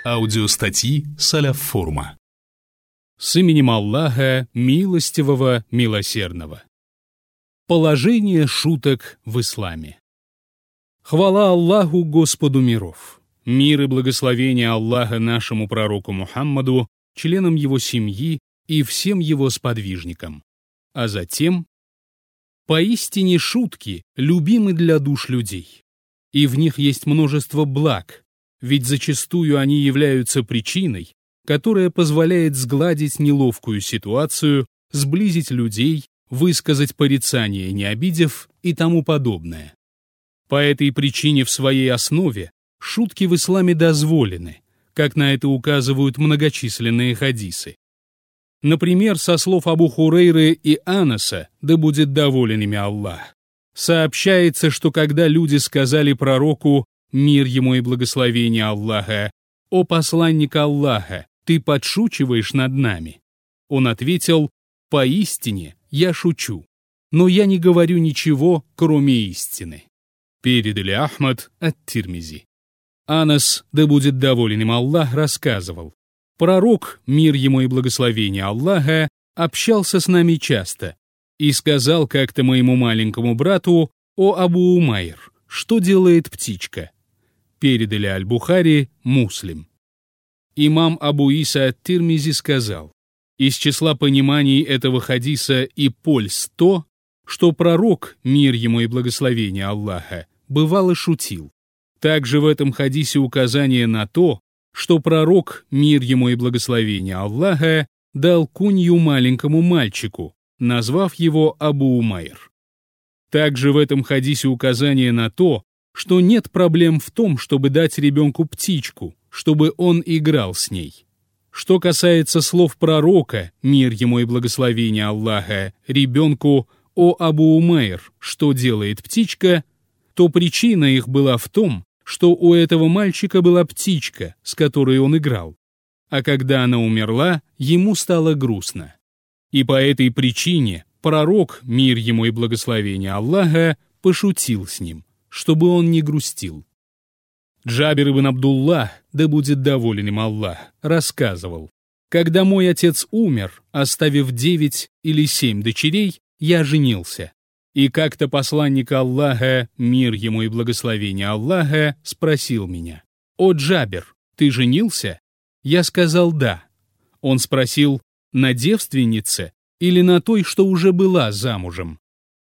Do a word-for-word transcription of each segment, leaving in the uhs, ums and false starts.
Аудиостатьи Салаф Форума. С именем Аллаха, милостивого, милосердного. Положение шуток в исламе. Хвала Аллаху, Господу миров! Мир и благословение Аллаха нашему пророку Мухаммаду, членам его семьи и всем его сподвижникам. А затем, поистине шутки любимы для душ людей, и в них есть множество благ, ведь зачастую они являются причиной, которая позволяет сгладить неловкую ситуацию, сблизить людей, высказать порицание, не обидев и тому подобное. По этой причине в своей основе шутки в исламе дозволены, как на это указывают многочисленные хадисы. Например, со слов Абу Хурейры и Анаса, да будет доволен ими Аллах, сообщается, что когда люди сказали пророку, мир ему и благословение Аллаха, «О посланник Аллаха, ты подшучиваешь над нами?» Он ответил, «Поистине я шучу, но я не говорю ничего, кроме истины». Передали Ахмад ат-Тирмизи. Анас, да будет доволен им Аллах, рассказывал, пророк, мир ему и благословение Аллаха, общался с нами часто и сказал как-то моему маленькому брату, «О Абу Умайр, что делает птичка?» Передали Аль-Бухари, Муслим. Имам Абу Иса ат-Тирмизи сказал, из числа пониманий этого хадиса и польз то, что пророк, мир ему и благословение Аллаха, бывало шутил. Также в этом хадисе указание на то, что пророк, мир ему и благословение Аллаха, дал кунью маленькому мальчику, назвав его Абу Умайр. Также в этом хадисе указание на то, что нет проблем в том, чтобы дать ребенку птичку, чтобы он играл с ней. Что касается слов пророка, мир ему и благословение Аллаха, ребенку, «О Абу Умайр, что делает птичка?», то причина их была в том, что у этого мальчика была птичка, с которой он играл, а когда она умерла, ему стало грустно. И по этой причине пророк, мир ему и благословение Аллаха, пошутил с ним, чтобы он не грустил. Джабир ибн Абдуллах, да будет доволен им Аллах, рассказывал, когда мой отец умер, оставив девять или семь дочерей, я женился. И как-то посланник Аллаха, мир ему и благословение Аллаха, спросил меня, «О, Джабир, ты женился?» Я сказал «да». Он спросил, на девственнице или на той, что уже была замужем?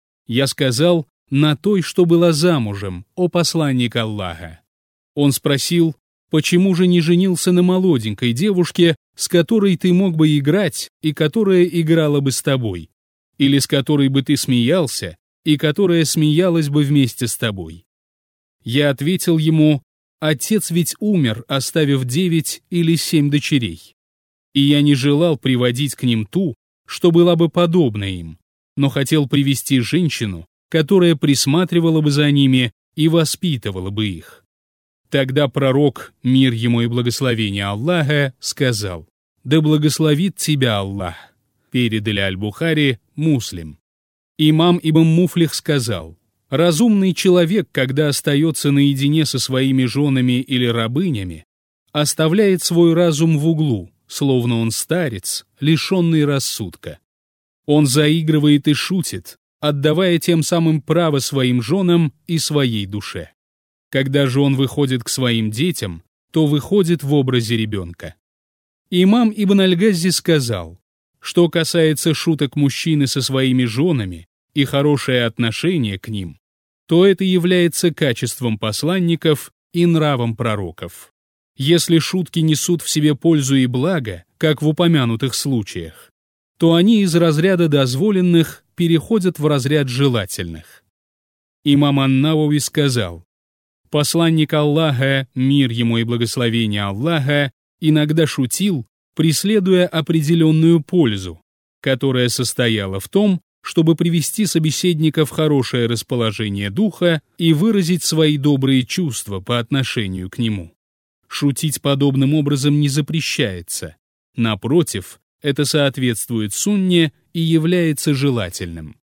Я сказал, на той, что была замужем, о посланник Аллаха. Он спросил, почему же не женился на молоденькой девушке, с которой ты мог бы играть и которая играла бы с тобой, или с которой бы ты смеялся и которая смеялась бы вместе с тобой? Я ответил ему, отец ведь умер, оставив девять или семь дочерей, и я не желал приводить к ним ту, что была бы подобна им, но хотел привести женщину, которая присматривала бы за ними и воспитывала бы их. Тогда пророк, мир ему и благословение Аллаха, сказал, «Да благословит тебя Аллах». Передали Аль-Бухари, Муслим. Имам Ибн Муфлих сказал, разумный человек, когда остается наедине со своими женами или рабынями, оставляет свой разум в углу, словно он старец, лишенный рассудка. Он заигрывает и шутит, отдавая тем самым право своим женам и своей душе. Когда же он выходит к своим детям, то выходит в образе ребенка. Имам Ибн Аль-Газзи сказал, что касается шуток мужчины со своими женами и хорошее отношение к ним, то это является качеством посланников и нравом пророков. Если шутки несут в себе пользу и благо, как в упомянутых случаях, то они из разряда дозволенных переходят в разряд желательных. Имам ан-Навави сказал, посланник Аллаха, мир ему и благословение Аллаха, иногда шутил, преследуя определенную пользу, которая состояла в том, чтобы привести собеседника в хорошее расположение духа и выразить свои добрые чувства по отношению к нему. Шутить подобным образом не запрещается. Напротив, это соответствует сунне и является желательным.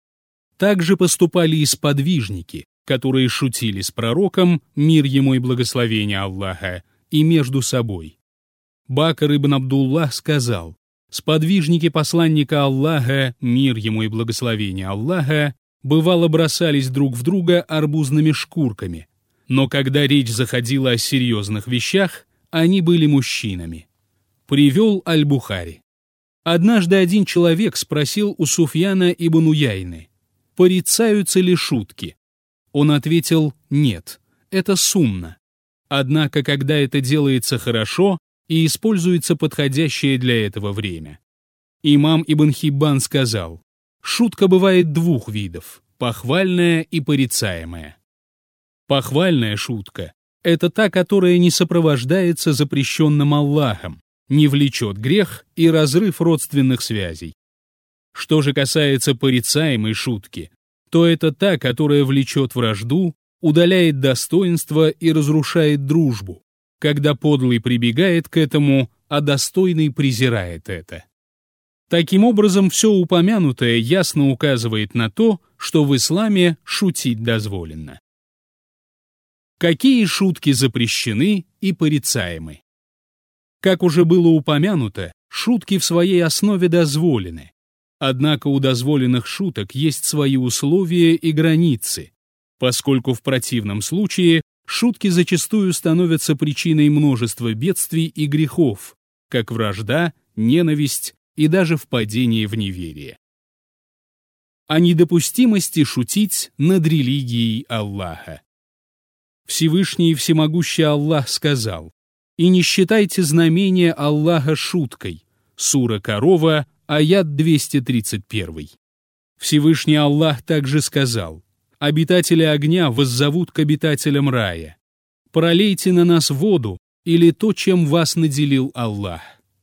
Также поступали и сподвижники, которые шутили с пророком, мир ему и благословение Аллаха, и между собой. Бакр ибн Абдуллах сказал: сподвижники посланника Аллаха, мир ему и благословение Аллаха, бывало бросались друг в друга арбузными шкурками, но когда речь заходила о серьезных вещах, они были мужчинами. Привел Аль-Бухари. Однажды один человек спросил у Суфьяна ибн Уяйны: порицаются ли шутки? Он ответил: нет, это сунна. Однако, когда это делается хорошо и используется подходящее для этого время. Имам Ибн Хиббан сказал: шутка бывает двух видов – похвальная и порицаемая. Похвальная шутка – это та, которая не сопровождается запрещенным Аллахом, не влечет грех и разрыв родственных связей. Что же касается порицаемой шутки, то это та, которая влечет вражду, удаляет достоинство и разрушает дружбу, когда подлый прибегает к этому, а достойный презирает это. Таким образом, все упомянутое ясно указывает на то, что в исламе шутить дозволено. Какие шутки запрещены и порицаемы? Как уже было упомянуто, шутки в своей основе дозволены. Однако у дозволенных шуток есть свои условия и границы, поскольку в противном случае шутки зачастую становятся причиной множества бедствий и грехов, как вражда, ненависть и даже впадение в неверие. О недопустимости шутить над религией Аллаха. Всевышний и всемогущий Аллах сказал: «И не считайте знамения Аллаха шуткой». Сура Корова, аят двести тридцать один. Всевышний Аллах также сказал: «Обитатели огня воззовут к обитателям рая: пролейте на нас воду или то, чем вас наделил Аллах».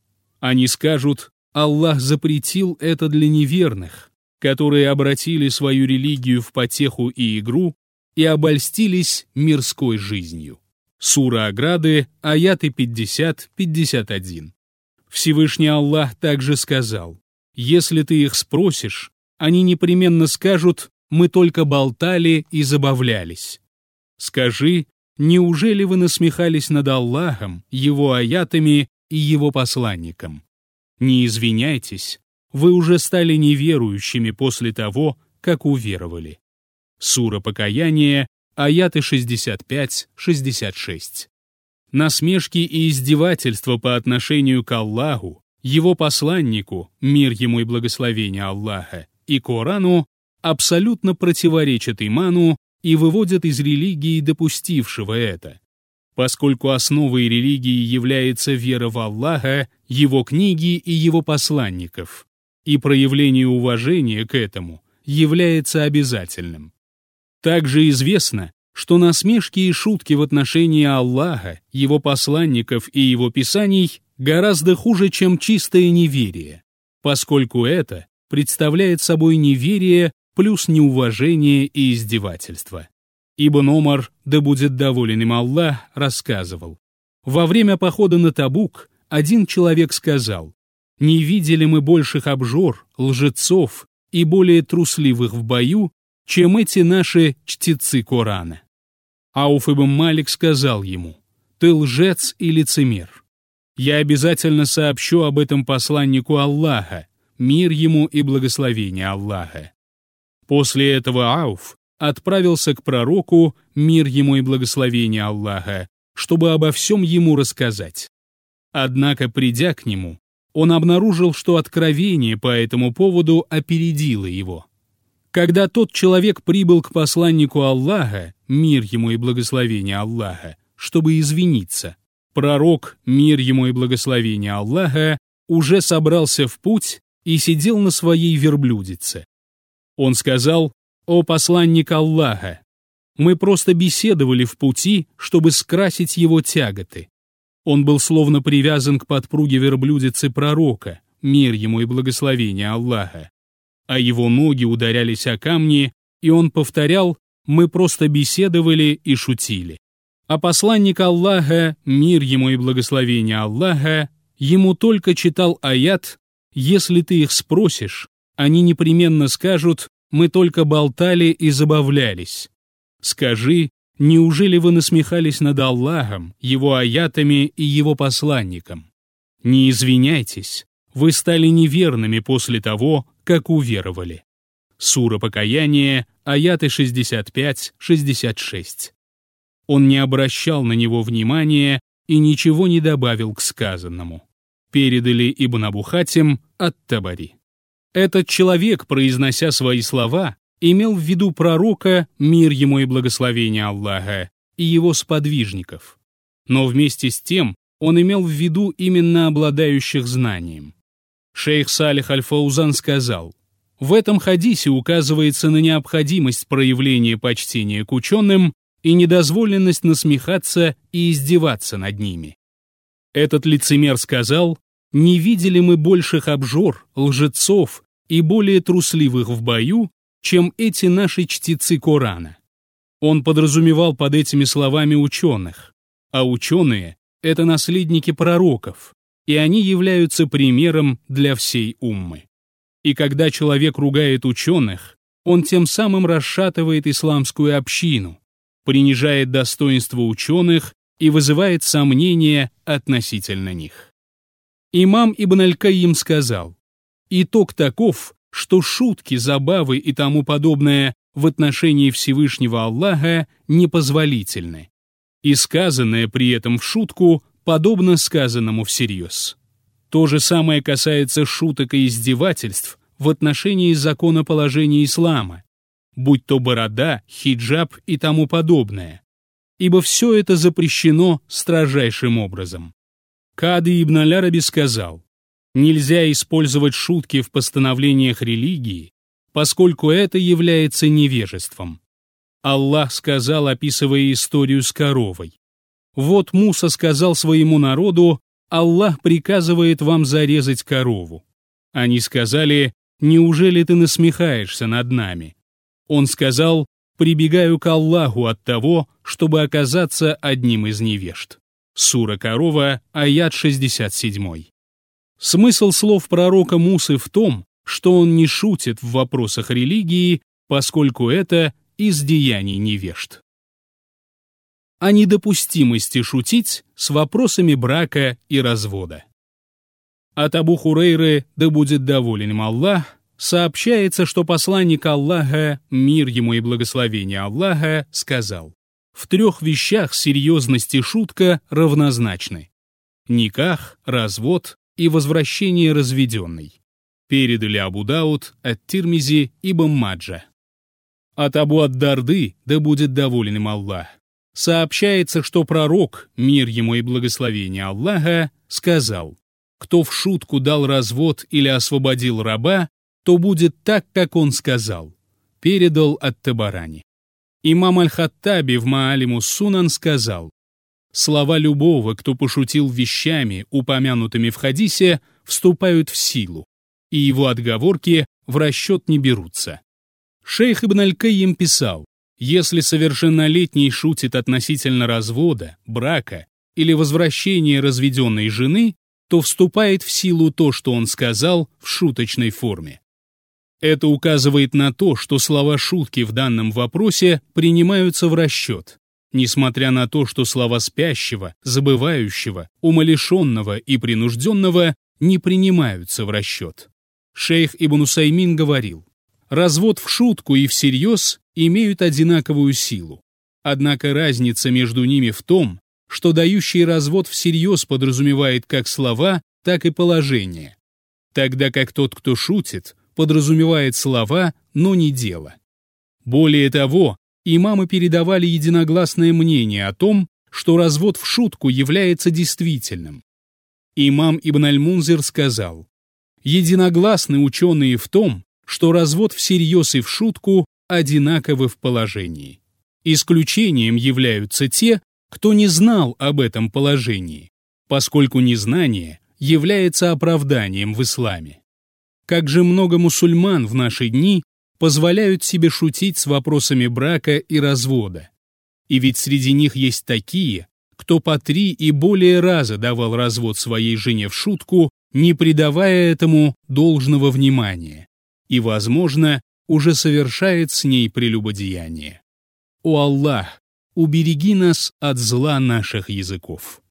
Они скажут: Аллах запретил это для неверных, которые обратили свою религию в потеху и игру и обольстились мирской жизнью. Сура Ограды, аяты пятьдесят — пятьдесят один. Всевышний Аллах также сказал: «Если ты их спросишь, они непременно скажут: мы только болтали и забавлялись». Скажи: неужели вы насмехались над Аллахом, Его аятами и Его посланником? Не извиняйтесь, вы уже стали неверующими после того, как уверовали. Сура Покаяние, аяты шестьдесят пять — шестьдесят шесть. Насмешки и издевательства по отношению к Аллаху, Его посланнику, мир ему и благословение Аллаха, и Корану абсолютно противоречат иману и выводят из религии допустившего это, поскольку основой религии является вера в Аллаха, Его книги и Его посланников, и проявление уважения к этому является обязательным. Также известно, что насмешки и шутки в отношении Аллаха, Его посланников и Его писаний гораздо хуже, чем чистое неверие, поскольку это представляет собой неверие плюс неуважение и издевательство. Ибн Омар, да будет доволен им Аллах, рассказывал: во время похода на Табук один человек сказал: «Не видели мы больших обжор, лжецов и более трусливых в бою, чем эти наши чтецы Корана». Ауф ибн Малик сказал ему: «Ты лжец и лицемер. Я обязательно сообщу об этом посланнику Аллаха, мир ему и благословение Аллаха». После этого Ауф отправился к пророку, мир ему и благословение Аллаха, чтобы обо всем ему рассказать. Однако, придя к нему, он обнаружил, что откровение по этому поводу опередило его. Когда тот человек прибыл к посланнику Аллаха, мир ему и благословение Аллаха, чтобы извиниться, пророк, мир ему и благословение Аллаха, уже собрался в путь и сидел на своей верблюдице. Он сказал: «О посланник Аллаха, мы просто беседовали в пути, чтобы скрасить его тяготы». Он был словно привязан к подпруге верблюдицы пророка, мир ему и благословение Аллаха, а его ноги ударялись о камни, и он повторял: «Мы просто беседовали и шутили». А посланник Аллаха, мир ему и благословение Аллаха, ему только читал аят: «Если ты их спросишь, они непременно скажут: мы только болтали и забавлялись». Скажи: Неужели вы насмехались над Аллахом, Его аятами и Его посланником? Не извиняйтесь, вы стали неверными после того, как уверовали. Сура Покаяние, аяты шестьдесят пять шестьдесят шесть. Он не обращал на него внимания и ничего не добавил к сказанному. Передали Ибн Абу Хатим ат-Табари. Этот человек, произнося свои слова, имел в виду пророка, мир ему и благословение Аллаха, и его сподвижников. Но вместе с тем он имел в виду именно обладающих знанием. Шейх Салих аль-Фаузан сказал: в этом хадисе указывается на необходимость проявления почтения к ученым и недозволенность насмехаться и издеваться над ними. Этот лицемер сказал: не видели мы больших обжор, лжецов и более трусливых в бою, чем эти наши чтецы Корана. Он подразумевал под этими словами ученых, а ученые — это наследники пророков, и они являются примером для всей уммы. И когда человек ругает ученых, он тем самым расшатывает исламскую общину, принижает достоинство ученых и вызывает сомнения относительно них. Имам Ибн аль-Кайим сказал: итог таков, что шутки, забавы и тому подобное в отношении Всевышнего Аллаха непозволительны, и сказанное при этом в шутку подобно сказанному всерьез. То же самое касается шуток и издевательств в отношении законоположения ислама, будь то борода, хиджаб и тому подобное, ибо все это запрещено строжайшим образом. Кади ибн аль-Араби сказал: нельзя использовать шутки в постановлениях религии, поскольку это является невежеством. Аллах сказал, описывая историю с коровой: вот Муса сказал своему народу: Аллах приказывает вам зарезать корову. Они сказали: неужели ты насмехаешься над нами? Он сказал: прибегаю к Аллаху от того, чтобы оказаться одним из невежд. Сура Корова, аят шестьдесят семь. Смысл слов пророка Мусы в том, что он не шутит в вопросах религии, поскольку это из деяний невежд. О недопустимости шутить с вопросами брака и развода. От Абу Хурейры, да будет доволен им Аллах, сообщается, что посланник Аллаха, мир ему и благословение Аллаха, сказал: в трех вещах серьезность и шутка равнозначны: никах, развод и возвращение разведенной. Передали Абу Дауд, ат-Тирмизи, Ибн Маджа. От Абу ад-Дарды, да будет доволен им Аллах, сообщается, что пророк, мир ему и благословение Аллаха, сказал: кто в шутку дал развод или освободил раба, то будет так, как он сказал. Передал ат-Табарани. Имам аль-Хаттаби в Маалимус Сунан сказал: слова любого, кто пошутил вещами, упомянутыми в хадисе, вступают в силу, и его отговорки в расчет не берутся. Шейх Ибн аль-Кайим писал: если совершеннолетний шутит относительно развода, брака или возвращения разведенной жены, то вступает в силу то, что он сказал в шуточной форме. Это указывает на то, что слова шутки в данном вопросе принимаются в расчет, несмотря на то, что слова спящего, забывающего, умалишенного и принужденного не принимаются в расчет. Шейх Ибн Усаймин говорил: развод в шутку и всерьез имеют одинаковую силу, однако разница между ними в том, что дающий развод всерьез подразумевает как слова, так и положение, тогда как тот, кто шутит, подразумевает слова, но не дело. Более того, имамы передавали единогласное мнение о том, что развод в шутку является действительным. Имам Ибн аль-Мунзир сказал: единогласны ученые в том, что развод всерьез и в шутку одинаковы в положении. Исключением являются те, кто не знал об этом положении, поскольку незнание является оправданием в исламе. Как же много мусульман в наши дни позволяют себе шутить с вопросами брака и развода. И ведь среди них есть такие, кто по три и более раза давал развод своей жене в шутку, не придавая этому должного внимания, и, возможно, уже совершает с ней прелюбодеяние. О Аллах, убереги нас от зла наших языков.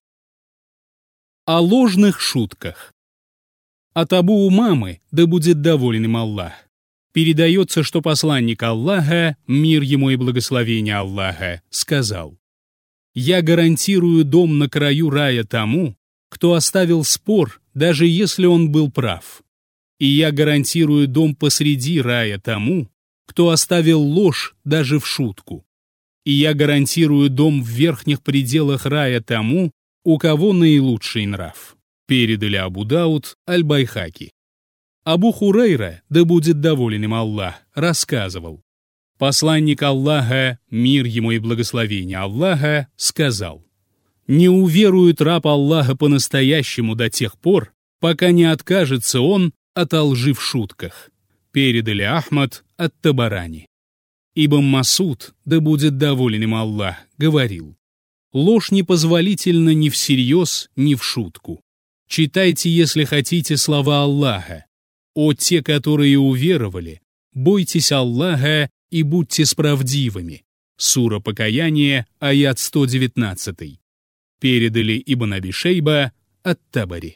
О ложных шутках. От Абу Умамы, да будет доволен им Аллах, передается, что посланник Аллаха, мир ему и благословение Аллаха, сказал: «Я гарантирую дом на краю рая тому, кто оставил спор, даже если он был прав. И я гарантирую дом посреди рая тому, кто оставил ложь даже в шутку. И я гарантирую дом в верхних пределах рая тому, у кого наилучший нрав». Передали Абу Дауд, Аль-Байхаки. Абу Хурейра, да будет доволен им Аллах, рассказывал: посланник Аллаха, мир ему и благословение Аллаха, сказал: «Не уверует раб Аллаха по-настоящему до тех пор, пока не откажется он от лжи в шутках». Передали Ахмад ат-Табарани. Ибн Масуд, да будет доволен им Аллах, говорил: «Ложь непозволительна ни всерьез, ни в шутку. Читайте, если хотите, слова Аллаха. О те, которые уверовали, бойтесь Аллаха и будьте справдивыми». Сура Покаяние, аят сто девятнадцать. Передали Ибн Аби Шейба ат-Табари.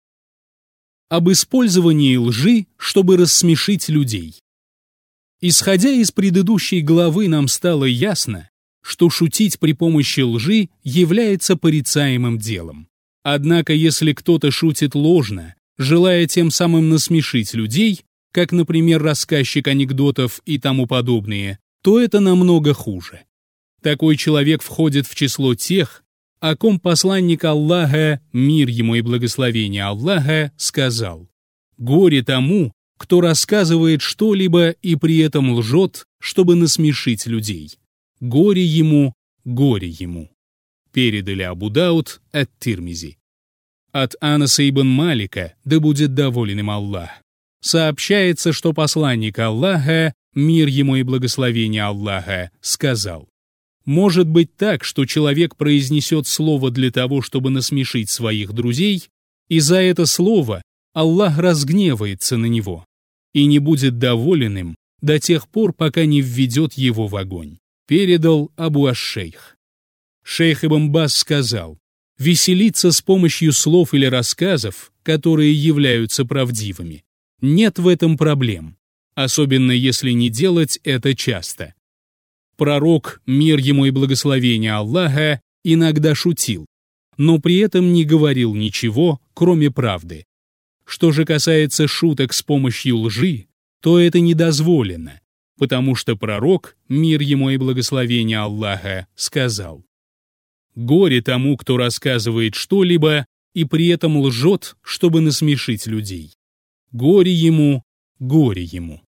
Об использовании лжи, чтобы рассмешить людей. Исходя из предыдущей главы, нам стало ясно, что шутить при помощи лжи является порицаемым делом. Однако, если кто-то шутит ложно, желая тем самым насмешить людей, как, например, рассказчик анекдотов и тому подобное, то это намного хуже. Такой человек входит в число тех, о ком посланник Аллаха, мир ему и благословение Аллаха, сказал: «Горе тому, кто рассказывает что-либо и при этом лжет, чтобы насмешить людей. Горе ему, горе ему». Передали Абу Дауд ат-Тирмизи. От Анаса ибн Малика, да будет доволен им Аллах, сообщается, что посланник Аллаха, мир ему и благословение Аллаха, сказал: «Может быть так, что человек произнесет слово для того, чтобы насмешить своих друзей, и за это слово Аллах разгневается на него и не будет доволен им до тех пор, пока не введет его в огонь». Передал Абу аш-Шейх. Шейх Ибн Баз сказал: «Веселиться с помощью слов или рассказов, которые являются правдивыми, нет в этом проблем, особенно если не делать это часто. Пророк, мир ему и благословение Аллаха, иногда шутил, но при этом не говорил ничего, кроме правды. Что же касается шуток с помощью лжи, то это недозволено, потому что пророк, мир ему и благословение Аллаха, сказал: «Горе тому, кто рассказывает что-либо и при этом лжет, чтобы насмешить людей. Горе ему, горе ему».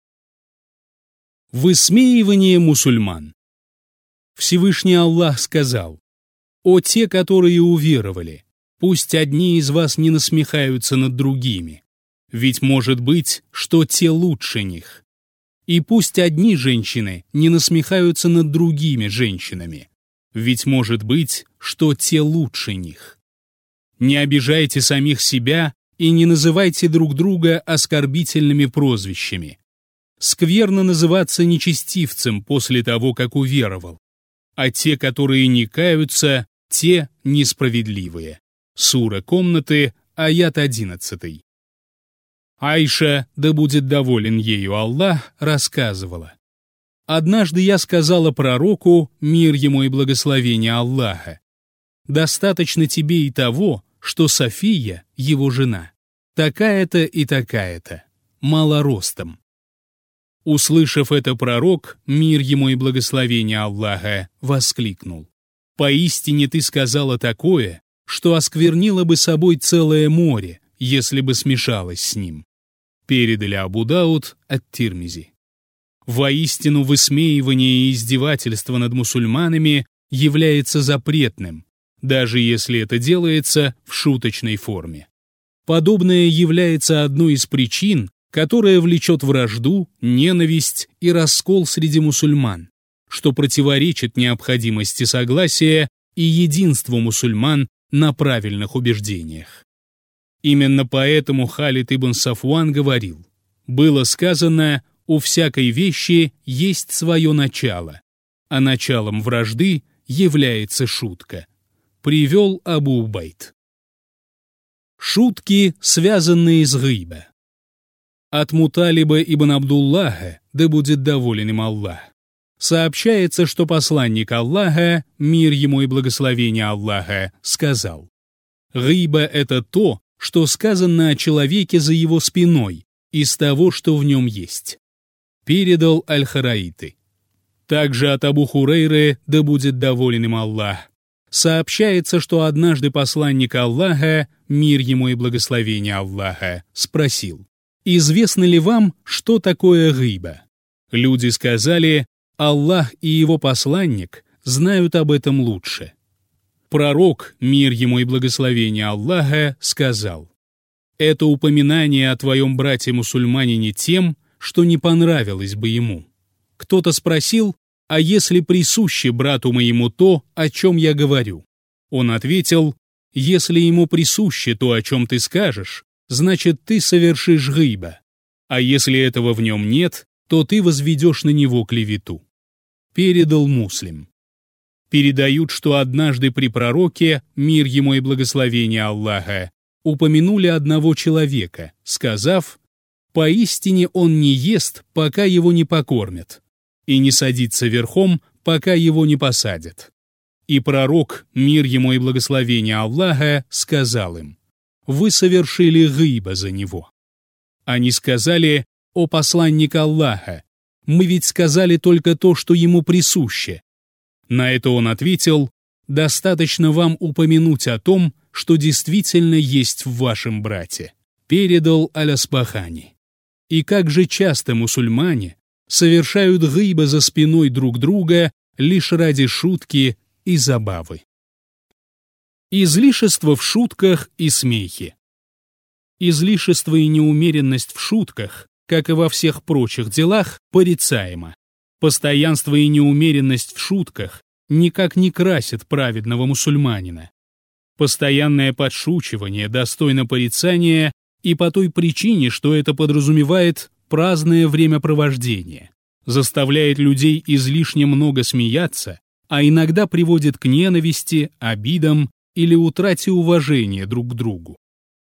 Высмеивание мусульман. Всевышний Аллах сказал: «О те, которые уверовали, пусть одни из вас не насмехаются над другими, ведь может быть, что те лучше них. И пусть одни женщины не насмехаются над другими женщинами, ведь может быть, что те лучше них. Не обижайте самих себя и не называйте друг друга оскорбительными прозвищами. Скверно называться нечестивцем после того, как уверовал, а те, которые не каются, те несправедливые». Сура Комнаты, аят одиннадцатый. Айша, да будет доволен ею Аллах, рассказывала: «Однажды я сказала пророку, мир ему и благословение Аллаха: достаточно тебе и того, что София, его жена, такая-то и такая-то, малоростом». Услышав это, пророк, мир ему и благословение Аллаха, воскликнул: «Поистине ты сказала такое, что осквернило бы собой целое море, если бы смешалось с ним». Передали Абу Дауд ат-Тирмизи. Воистину, высмеивание и издевательство над мусульманами является запретным, даже если это делается в шуточной форме. Подобное является одной из причин, которая влечет вражду, ненависть и раскол среди мусульман, что противоречит необходимости согласия и единству мусульман на правильных убеждениях. Именно поэтому Халид ибн Сафван говорил: «Было сказано, у всякой вещи есть свое начало, а началом вражды является шутка. Привел Абу Убайд. Шутки, связанные с гыйба. От Муталиба ибн Абдуллаха, да будет доволен им Аллах, сообщается, что посланник Аллаха, мир ему и благословение Аллаха, сказал: «Гыйба — это то, что сказано о человеке за его спиной, из того, что в нем есть». Передал Аль-Хараиты. Также от Абу Хурейры, да будет доволен им Аллах, сообщается, что однажды посланник Аллаха, мир ему и благословение Аллаха, спросил: «Известно ли вам, что такое гыйба?» Люди сказали: «Аллах и его посланник знают об этом лучше». Пророк, мир ему и благословение Аллаха, сказал: «Это упоминание о твоем брате-мусульманине тем, что не понравилось бы ему». Кто-то спросил: «А если присуще брату моему то, о чем я говорю?» Он ответил: «Если ему присуще то, о чем ты скажешь, значит, ты совершишь гыйба, а если этого в нем нет, то ты возведешь на него клевету». Передал Муслим. Передают, что однажды при пророке, мир ему и благословение Аллаха, упомянули одного человека, сказав: «Поистине он не ест, пока его не покормят, и не садится верхом, пока его не посадят». И пророк, мир ему и благословение Аллаха, сказал им: «Вы совершили гыйба за него». Они сказали: «О посланник Аллаха, мы ведь сказали только то, что ему присуще». На это он ответил: «Достаточно вам упомянуть о том, что действительно есть в вашем брате». Передал Аль-Асбахани. И как же часто мусульмане совершают гыйба за спиной друг друга лишь ради шутки и забавы. Излишество в шутках и смехе. Излишество и неумеренность в шутках, как и во всех прочих делах, порицаемо. Постоянство и неумеренность в шутках никак не красят праведного мусульманина. Постоянное подшучивание достойно порицания и по той причине, что это подразумевает праздное времяпровождение, заставляет людей излишне много смеяться, а иногда приводит к ненависти, обидам или утрате уважения друг к другу.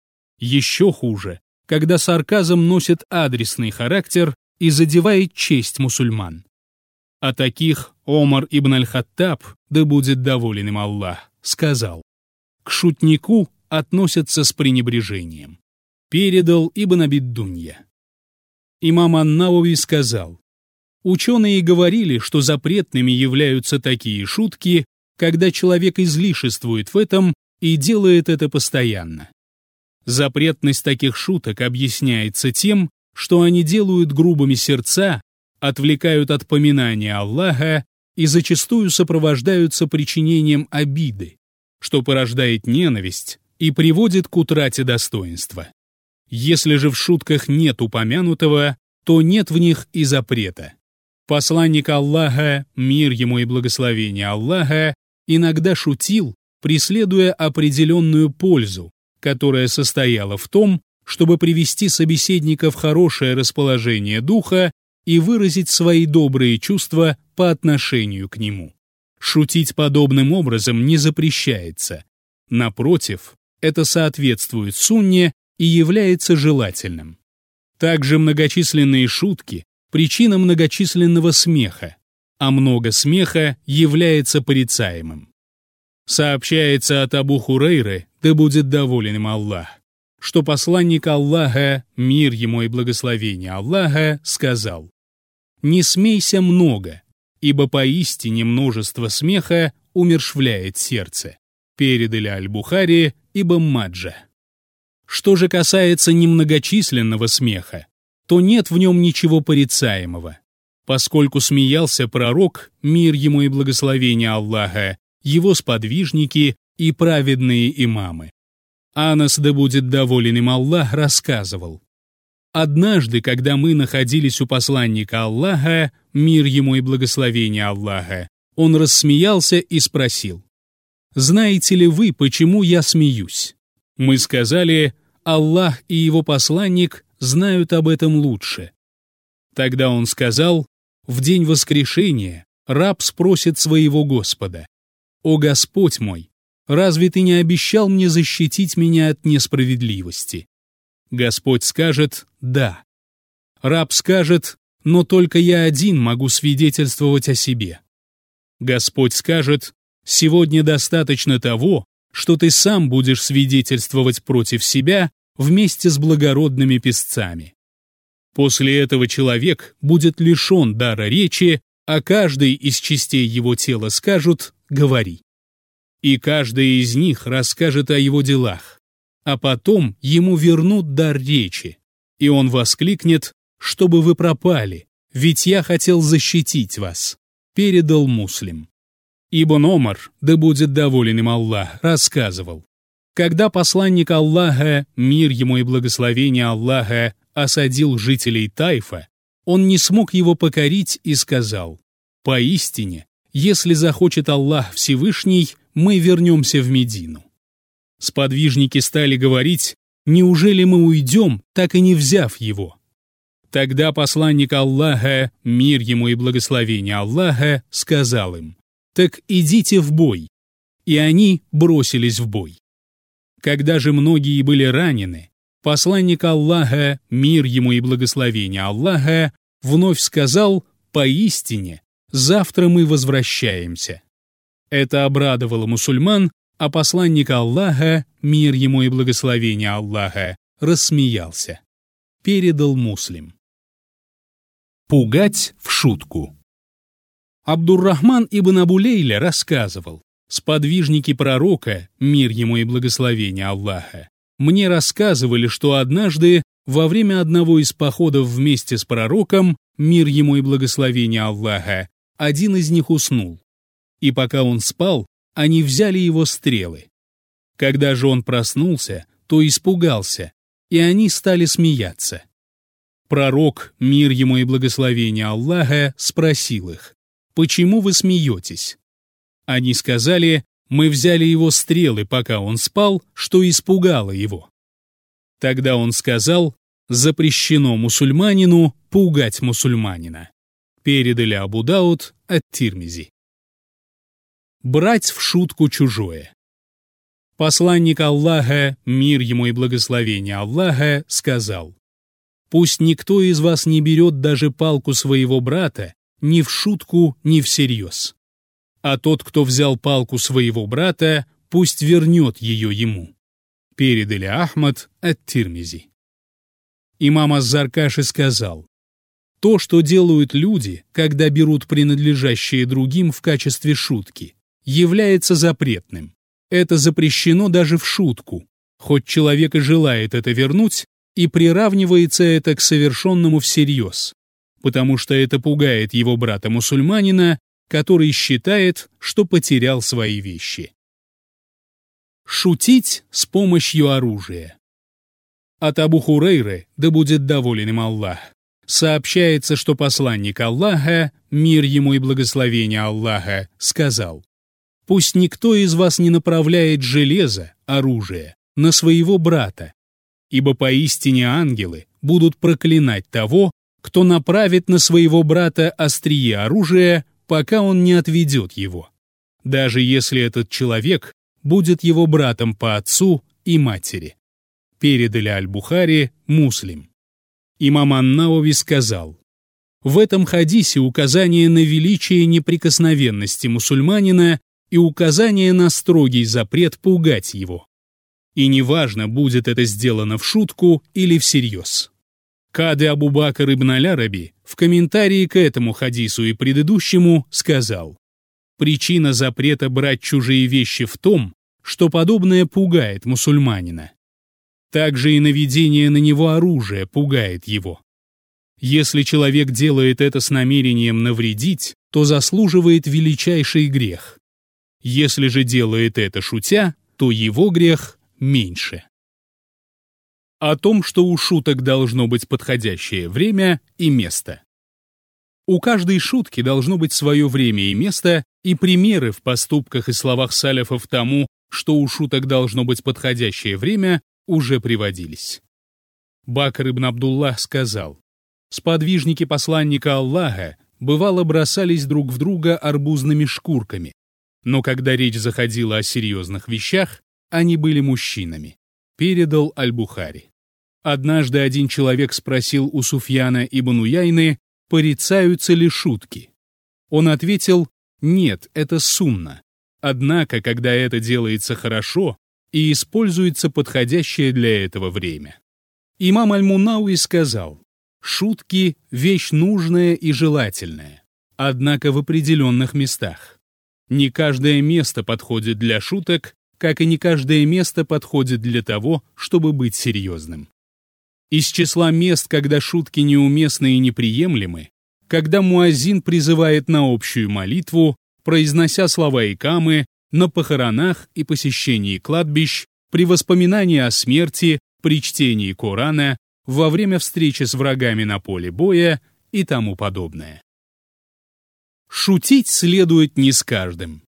Еще хуже, когда сарказм носит адресный характер и задевает честь мусульман. О таких Омар ибн аль-Хаттаб, да будет доволен им Аллах, сказал: «К шутнику относятся с пренебрежением». Передал Ибн Абид-Дунья. Имам ан-Навави сказал: «Ученые говорили, что запретными являются такие шутки, когда человек излишествует в этом и делает это постоянно. Запретность таких шуток объясняется тем, что они делают грубыми сердца, отвлекают от поминания Аллаха и зачастую сопровождаются причинением обиды, что порождает ненависть и приводит к утрате достоинства. Если же в шутках нет упомянутого, то нет в них и запрета. Посланник Аллаха, мир ему и благословение Аллаха, иногда шутил, преследуя определенную пользу, которая состояла в том, чтобы привести собеседника в хорошее расположение духа и выразить свои добрые чувства по отношению к нему. Шутить подобным образом не запрещается. Напротив, это соответствует сунне и является желательным. Также многочисленные шутки – причина многочисленного смеха, а много смеха является порицаемым. Сообщается от Абу Хурейры, да будет доволен им Аллах, что посланник Аллаха, мир ему и благословение Аллаха, сказал: «Не смейся много, ибо поистине множество смеха умерщвляет сердце». Передали Аль-Бухари ибн Маджа. Что же касается немногочисленного смеха, то нет в нем ничего порицаемого, поскольку смеялся пророк, мир ему и благословение Аллаха, его сподвижники и праведные имамы. Анас, да будет доволен им Аллах, рассказывал: «Однажды, когда мы находились у посланника Аллаха, мир ему и благословение Аллаха, он рассмеялся и спросил: «Знаете ли вы, почему я смеюсь?» Мы сказали: «Аллах и его посланник знают об этом лучше». Тогда он сказал: «В день воскрешения раб спросит своего Господа: «О Господь мой, разве ты не обещал мне защитить меня от несправедливости?» Господь скажет «да». Раб скажет «но только я один могу свидетельствовать о себе». Господь скажет «сегодня достаточно того, что ты сам будешь свидетельствовать против себя вместе с благородными песцами». После этого человек будет лишен дара речи, а каждый из частей его тела скажут «говори». И каждая из них расскажет о его делах, а потом ему вернут дар речи, и он воскликнет «чтобы вы пропали, ведь я хотел защитить вас», передал Муслим. Ибн Омар, да будет доволен им Аллах, рассказывал: когда посланник Аллаха, мир ему и благословение Аллаха, осадил жителей Тайфа, он не смог его покорить и сказал: «Поистине, если захочет Аллах Всевышний, мы вернемся в Медину». Сподвижники стали говорить: «Неужели мы уйдем, так и не взяв его?» Тогда посланник Аллаха, мир ему и благословение Аллаха, сказал им: «Так идите в бой». И они бросились в бой. Когда же многие были ранены, посланник Аллаха, мир ему и благословение Аллаха, вновь сказал: «Поистине, завтра мы возвращаемся». Это обрадовало мусульман, а посланник Аллаха, мир ему и благословение Аллаха, рассмеялся. Передал Муслим. Пугать в шутку. Абдур-Рахман ибн Абу Лейля рассказывал: сподвижники пророка, мир ему и благословение Аллаха, мне рассказывали, что однажды во время одного из походов вместе с пророком, мир ему и благословение Аллаха, один из них уснул. И пока он спал, они взяли его стрелы. Когда же он проснулся, то испугался, и они стали смеяться. Пророк, мир ему и благословение Аллаха, спросил их: «Почему вы смеетесь?» Они сказали: «Мы взяли его стрелы, пока он спал, что испугало его». Тогда он сказал: «Запрещено мусульманину пугать мусульманина». Передали Абу Дауд ат-Тирмизи. Брать в шутку чужое. Посланник Аллаха, мир ему и благословение Аллаха, сказал: «Пусть никто из вас не берет даже палку своего брата ни в шутку, ни всерьез. А тот, кто взял палку своего брата, пусть вернет ее ему». Передали Ахмад ат-Тирмизи. Имам аз-Заркаши сказал: «То, что делают люди, когда берут принадлежащие другим в качестве шутки, является запретным. Это запрещено даже в шутку, хоть человек и желает это вернуть, и приравнивается это к совершенному всерьез, потому что это пугает его брата-мусульманина, который считает, что потерял свои вещи». Шутить с помощью оружия. От Абу Хурейры, да будет доволен им Аллах, сообщается, что посланник Аллаха, мир ему и благословение Аллаха, сказал: «Пусть никто из вас не направляет железо, оружие, на своего брата, ибо поистине ангелы будут проклинать того, кто направит на своего брата острие оружия, пока он не отведет его, даже если этот человек будет его братом по отцу и матери». Передали Аль-Бухари, Муслим. Имам ан-Науви сказал: в этом хадисе указание на величие неприкосновенности мусульманина и указание на строгий запрет пугать его. И неважно, будет это сделано в шутку или всерьез. Кады Абу Бакр ибн аль-Араби в комментарии к этому хадису и предыдущему сказал: причина запрета брать чужие вещи в том, что подобное пугает мусульманина. Также и наведение на него оружия пугает его. Если человек делает это с намерением навредить, то заслуживает величайший грех. Если же делает это шутя, то его грех меньше. О том, что у шуток должно быть подходящее время и место. У каждой шутки должно быть свое время и место, и примеры в поступках и словах саляфов тому, что у шуток должно быть подходящее время, уже приводились. Бакр ибн Абдуллах сказал: сподвижники посланника Аллаха бывало бросались друг в друга арбузными шкурками, но когда речь заходила о серьезных вещах, они были мужчинами, передал Аль-Бухари. Однажды один человек спросил у Суфьяна ибн Уяйны, порицаются ли шутки. Он ответил: нет, это сунна. Однако, когда это делается хорошо и используется подходящее для этого время. Имам Аль-Мунауи сказал: шутки — вещь нужная и желательная, однако в определенных местах. Не каждое место подходит для шуток, как и не каждое место подходит для того, чтобы быть серьезным. Из числа мест, когда шутки неуместны и неприемлемы, когда муаззин призывает на общую молитву, произнося слова икамы, на похоронах и посещении кладбищ, при воспоминании о смерти, при чтении Корана, во время встречи с врагами на поле боя и тому подобное. Шутить следует не с каждым.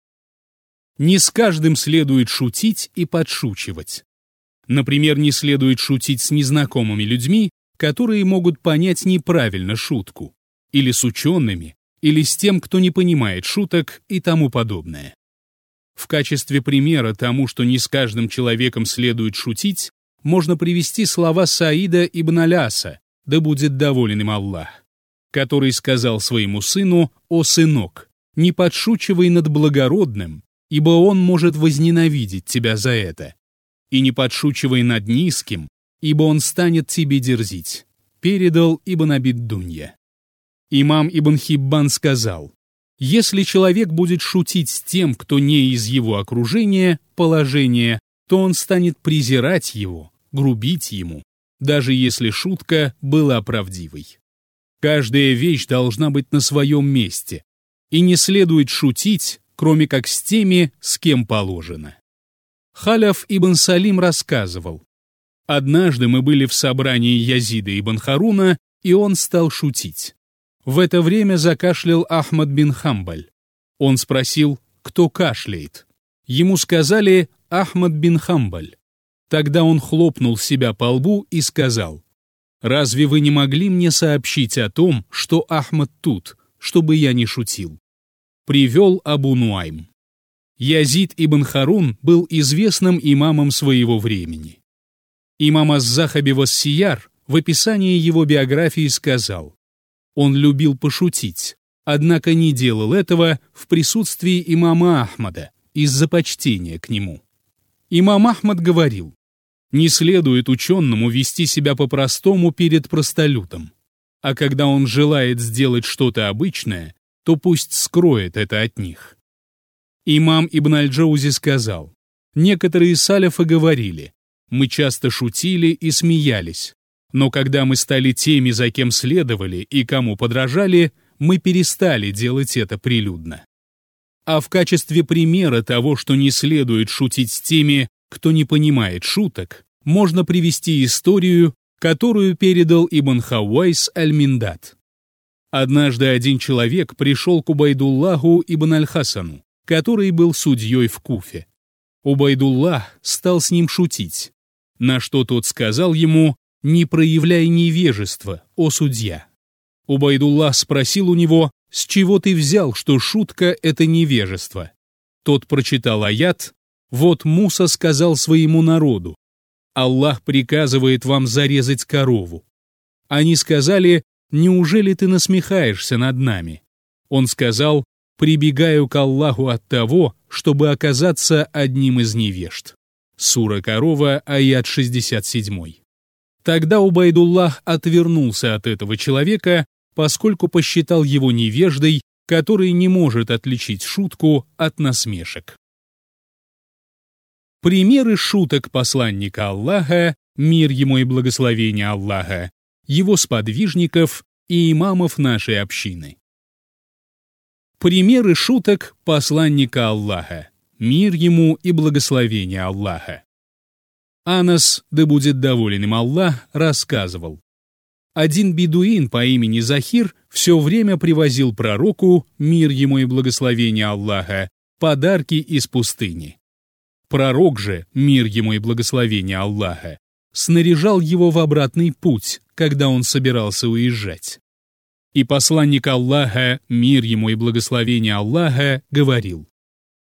Не с каждым следует шутить и подшучивать. Например, не следует шутить с незнакомыми людьми, которые могут понять неправильно шутку, или с учеными, или с тем, кто не понимает шуток и тому подобное. В качестве примера тому, что не с каждым человеком следует шутить, можно привести слова Саида ибн Аляса, да будет доволен им Аллах, который сказал своему сыну: «О сынок, не подшучивай над благородным, ибо он может возненавидеть тебя за это, и не подшучивай над низким, ибо он станет тебе дерзить», передал Ибн Абид-Дунья. Имам Ибн Хиббан сказал: если человек будет шутить с тем, кто не из его окружения, положения, то он станет презирать его, грубить ему, даже если шутка была правдивой. Каждая вещь должна быть на своем месте, и не следует шутить, кроме как с теми, с кем положено. Халяф ибн Салим рассказывал: однажды мы были в собрании Язида ибн Харуна, и он стал шутить. В это время закашлял Ахмад бин Хамбаль. Он спросил, кто кашляет. Ему сказали: Ахмад бин Хамбаль. Тогда он хлопнул себя по лбу и сказал: «Разве вы не могли мне сообщить о том, что Ахмад тут, чтобы я не шутил?» Привел Абу Нуайм. Язид ибн Харун был известным имамом своего времени. Имам Аз-Захаби вас-Сияр в описании его биографии сказал: он любил пошутить, однако не делал этого в присутствии имама Ахмада из-за почтения к нему. Имам Ахмад говорил: не следует ученому вести себя по-простому перед простолюдом, а когда он желает сделать что-то обычное, то пусть скроет это от них. Имам Ибн Аль-Джаузи сказал: некоторые саляфы говорили: мы часто шутили и смеялись, но когда мы стали теми, за кем следовали и кому подражали, мы перестали делать это прилюдно. А в качестве примера того, что не следует шутить с теми, кто не понимает шуток, можно привести историю, которую передал Ибн Хауайс Аль-Миндат. Однажды один человек пришел к Убайдуллаху ибн Аль-Хасану, который был судьей в Куфе. Убайдуллах стал с ним шутить, на что тот сказал ему: «Не проявляй невежества, о судья». Убайдуллах спросил у него: «С чего ты взял, что шутка — это невежество?» Тот прочитал аят: «Вот Муса сказал своему народу: Аллах приказывает вам зарезать корову. Они сказали: неужели ты насмехаешься над нами?» Он сказал: «Прибегаю к Аллаху от того, чтобы оказаться одним из невежд». Сура Корова, аят шестьдесят семь. Тогда Убайдуллах отвернулся от этого человека, поскольку посчитал его невеждой, который не может отличить шутку от насмешек. Примеры шуток посланника Аллаха, мир ему и благословение Аллаха, его сподвижников и имамов нашей общины. Примеры шуток посланника Аллаха, мир ему и благословение Аллаха. Анас, да будет доволен им Аллах, рассказывал: один бедуин по имени Захир все время привозил пророку, мир ему и благословение Аллаха, подарки из пустыни. Пророк же, мир ему и благословение Аллаха, снаряжал его в обратный путь, когда он собирался уезжать. И посланник Аллаха, мир ему и благословение Аллаха, говорил: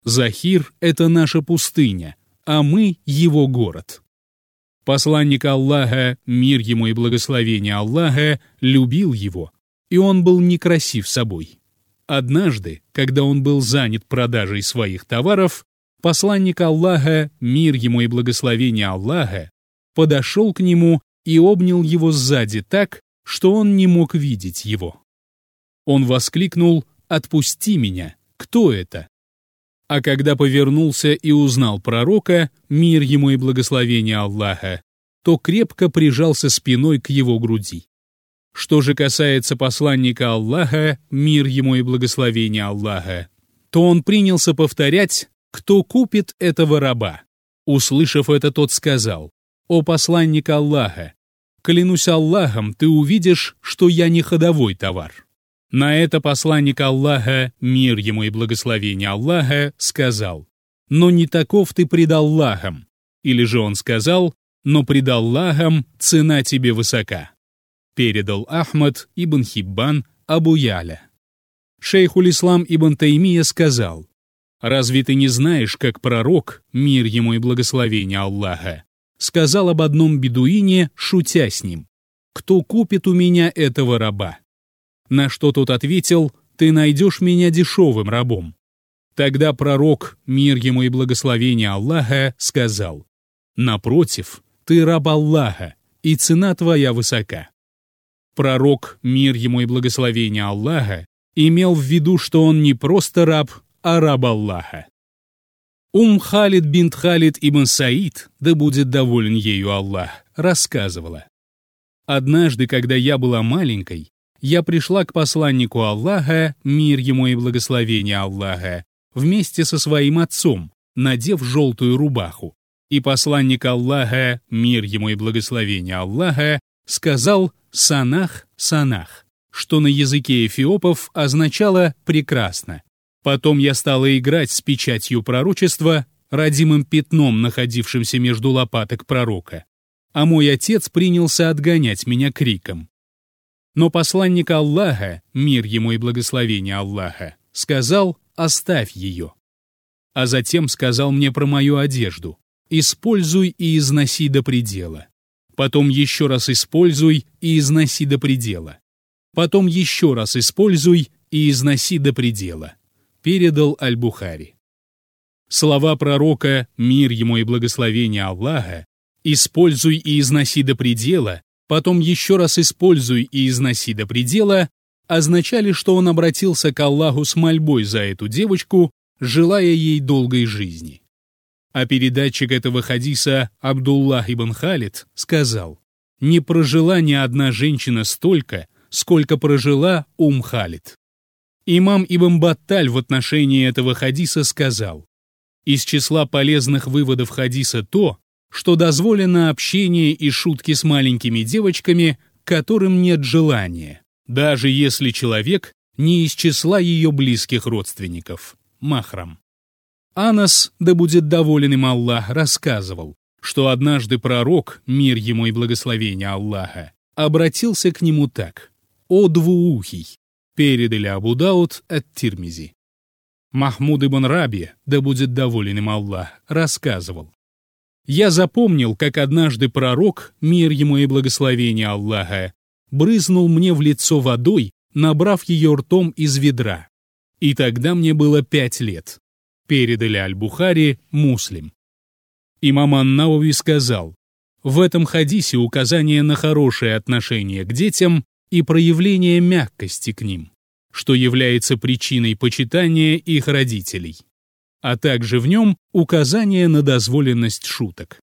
Захир — это наша пустыня, а мы — его город». Посланник Аллаха, мир ему и благословение Аллаха, любил его, и он был некрасив собой. Однажды, когда он был занят продажей своих товаров, посланник Аллаха, мир ему и благословение Аллаха, подошел к нему и обнял его сзади так, что он не мог видеть его. Он воскликнул: «Отпусти меня! Кто это?» А когда повернулся и узнал пророка, мир ему и благословение Аллаха, то крепко прижался спиной к его груди. Что же касается посланника Аллаха, мир ему и благословение Аллаха, то он принялся повторять: «Кто купит этого раба?» Услышав это, тот сказал: «О посланник Аллаха, клянусь Аллахом, ты увидишь, что я не ходовой товар». На это посланник Аллаха, мир ему и благословение Аллаха, сказал: «Но не таков ты пред Аллахом». Или же он сказал: «Но пред Аллахом цена тебе высока». Передал Ахмад ибн Хиббан Абу Яля. Шейхуль-Ислам ибн Таймия сказал: «Разве ты не знаешь, как пророк, мир ему и благословение Аллаха, сказал об одном бедуине, шутя с ним: „Кто купит у меня этого раба?“ На что тот ответил: „Ты найдешь меня дешевым рабом“. Тогда пророк, мир ему и благословение Аллаха, сказал: „Напротив, ты раб Аллаха, и цена твоя высока“. Пророк, мир ему и благословение Аллаха, имел в виду, что он не просто раб, а раб Аллаха. Ум Халид бинт Халид ибн Саид, да будет доволен ею Аллах, рассказывала: «Однажды, когда я была маленькой, я пришла к посланнику Аллаха, мир ему и благословение Аллаха, вместе со своим отцом, надев желтую рубаху. И посланник Аллаха, мир ему и благословение Аллаха, сказал: «Санах, санах», что на языке эфиопов означало «прекрасно». Потом я стала играть с печатью пророчества, родимым пятном, находившимся между лопаток пророка, а мой отец принялся отгонять меня криком. Но посланник Аллаха, мир ему и благословение Аллаха, сказал: «Оставь ее». А затем сказал мне про мою одежду: «Используй и износи до предела». Потом еще раз используй и износи до предела. Потом еще раз используй и износи до предела. Передал Аль-Бухари. Слова пророка, мир ему и благословение Аллаха, «Используй и износи до предела», потом еще раз используй и износи до предела, означали, что он обратился к Аллаху с мольбой за эту девочку, желая ей долгой жизни. А передатчик этого хадиса Абдуллах ибн Халид сказал: «Не прожила ни одна женщина столько, сколько прожила Ум Халид». Имам Ибн Батталь в отношении этого хадиса сказал: «Из числа полезных выводов хадиса то, что дозволено общение и шутки с маленькими девочками, которым нет желания, даже если человек не из числа ее близких родственников, махрам». Анас, да будет доволен им Аллах, рассказывал, что однажды пророк, мир ему и благословение Аллаха, обратился к нему так: «О двуухий», передали Абу Дауд ат-Тирмизи. Махмуд ибн Раби, да будет доволен им Аллах, рассказывал: «Я запомнил, как однажды пророк, мир ему и благословение Аллаха, брызнул мне в лицо водой, набрав ее ртом из ведра. И тогда мне было пять лет». Передали Аль-Бухари, Муслим. Имам ан-Науви сказал: «В этом хадисе указание на хорошее отношение к детям и проявление мягкости к ним, что является причиной почитания их родителей, а также в нем указание на дозволенность шуток».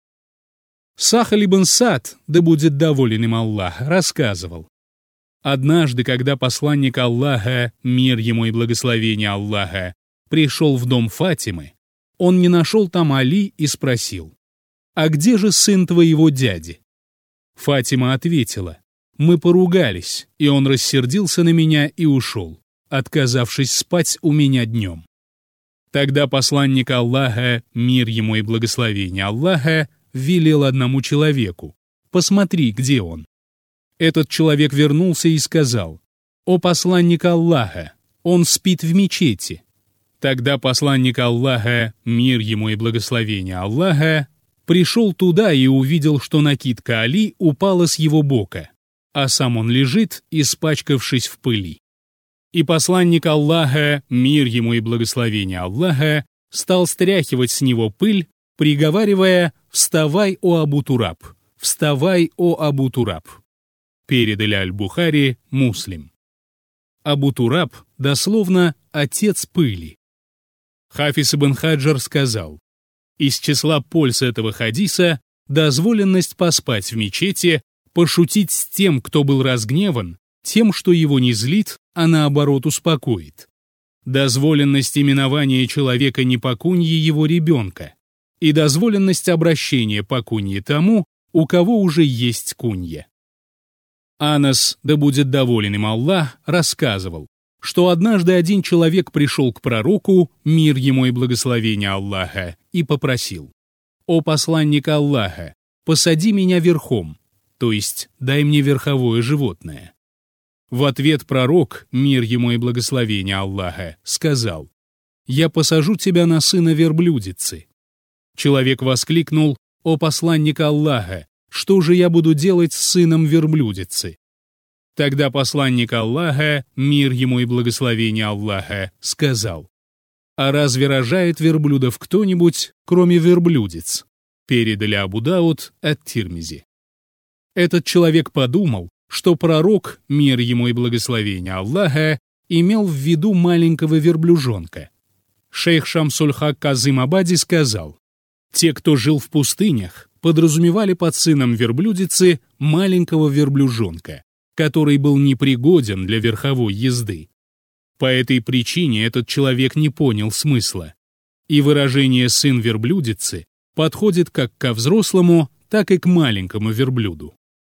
Сахаль ибн Сад, да будет доволен им Аллах, рассказывал: «Однажды, когда посланник Аллаха, мир ему и благословение Аллаха, пришел в дом Фатимы, он не нашел там Али и спросил: «А где же сын твоего дяди?» Фатима ответила: «Мы поругались, и он рассердился на меня и ушел, отказавшись спать у меня днем». Тогда посланник Аллаха, мир ему и благословение Аллаха, велел одному человеку: «Посмотри, где он». Этот человек вернулся и сказал: «О посланник Аллаха, он спит в мечети». Тогда посланник Аллаха, мир ему и благословение Аллаха, пришел туда и увидел, что накидка Али упала с его бока, а сам он лежит, испачкавшись в пыли. И посланник Аллаха, мир ему и благословение Аллаха, стал стряхивать с него пыль, приговаривая: «Вставай, о Абу Тураб! Вставай, о Абу Тураб!» Передали Аль-Бухари, Муслим. Абу Тураб дословно «отец пыли». Хафиз ибн Хаджар сказал: из числа польз этого хадиса дозволенность поспать в мечети, пошутить с тем, кто был разгневан, тем, что его не злит, а наоборот успокоит. Дозволенность именования человека не по кунье его ребенка и дозволенность обращения по кунье тому, у кого уже есть кунья. Анас, да будет доволен им Аллах, рассказывал, что однажды один человек пришел к пророку, мир ему и благословение Аллаха, и попросил: «О посланник Аллаха, посади меня верхом, то есть дай мне верховое животное». В ответ пророк, мир ему и благословение Аллаха, сказал: «Я посажу тебя на сына верблюдицы». Человек воскликнул: «О посланник Аллаха, что же я буду делать с сыном верблюдицы?» Тогда посланник Аллаха, мир ему и благословение Аллаха, сказал: «А разве рожает верблюдов кто-нибудь, кроме верблюдиц?» Передали Абу Дауд от Тирмизи. Этот человек подумал, что пророк, мир ему и благословение Аллаха, имел в виду маленького верблюжонка. Шейх Шамсуль-Хак Казым Абади сказал: те, кто жил в пустынях, подразумевали под сыном верблюдицы маленького верблюжонка, который был непригоден для верховой езды. По этой причине этот человек не понял смысла, и выражение «сын верблюдицы» подходит как ко взрослому, так и к маленькому верблюду.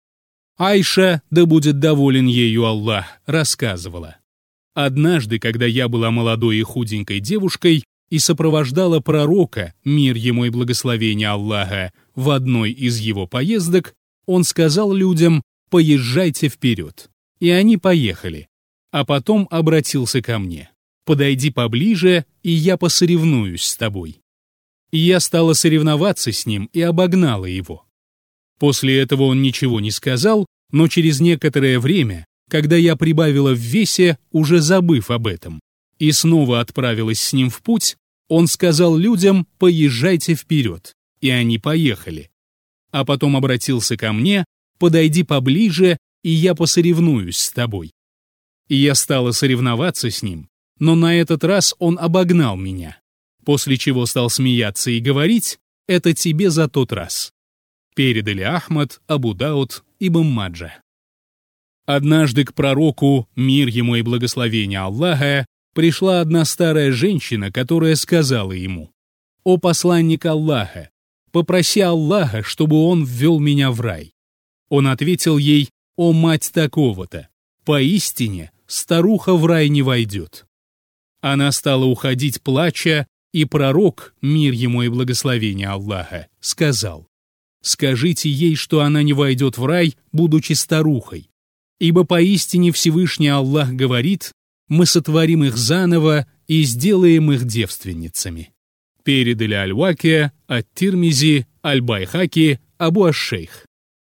Айша, да будет доволен ею Аллах, рассказывала: «Однажды, когда я была молодой и худенькой девушкой и сопровождала пророка, мир ему и благословение Аллаха, в одной из его поездок, он сказал людям: «Поезжайте вперед». И они поехали. А потом обратился ко мне: «Подойди поближе, и я посоревнуюсь с тобой». И я стала соревноваться с ним и обогнала его. После этого он ничего не сказал, но через некоторое время, когда я прибавила в весе, уже забыв об этом, и снова отправилась с ним в путь, он сказал людям: «Поезжайте вперед», и они поехали. А потом обратился ко мне: «Подойди поближе, и я посоревнуюсь с тобой». И я стала соревноваться с ним, но на этот раз он обогнал меня, после чего стал смеяться и говорить: «Это тебе за тот раз». Передали Ахмад, Абу Дауд, Ибн Маджа. Однажды к пророку, мир ему и благословение Аллаха, пришла одна старая женщина, которая сказала ему: «О посланник Аллаха, попроси Аллаха, чтобы он ввел меня в рай». Он ответил ей: «О мать такого-то, поистине старуха в рай не войдет». Она стала уходить, плача, и пророк, мир ему и благословение Аллаха, сказал: «Скажите ей, что она не войдет в рай, будучи старухой, ибо поистине Всевышний Аллах говорит: мы сотворим их заново и сделаем их девственницами». Передали Аль-Вакия, Ат-Тирмизи, Аль-Байхаки, Абу аш-Шейх.